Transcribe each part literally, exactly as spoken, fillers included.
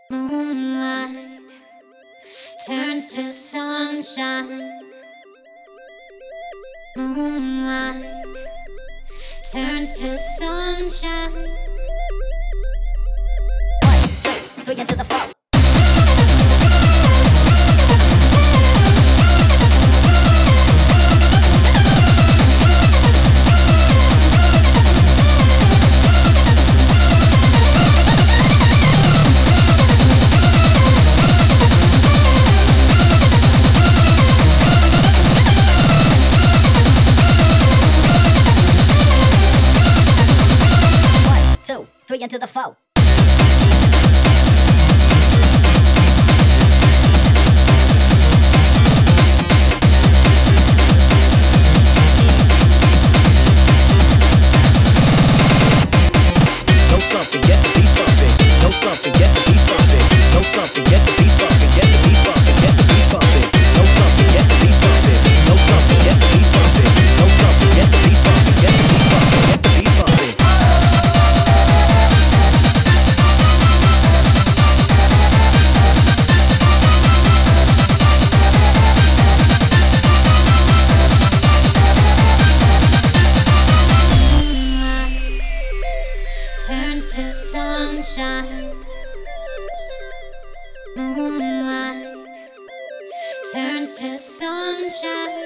Moonlight turns to sunshine. Moonlight turns to sunshine. One, two, three, into the flow. Two, three, into the four. Know something, get the beat bumping. Know something, get the beat bumping. Know something, get the beat bumping. Get the beat bumping. Get the beat bumping. Know something, get the beat bumping. Know something, get the beat bumping. Know something, get the beat bumping. Get the beat bumping. Get the beat bumping. Turns to sunshine. Moonlight turns to sunshine.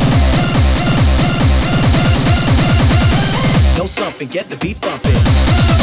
Know something, get the beats bumping.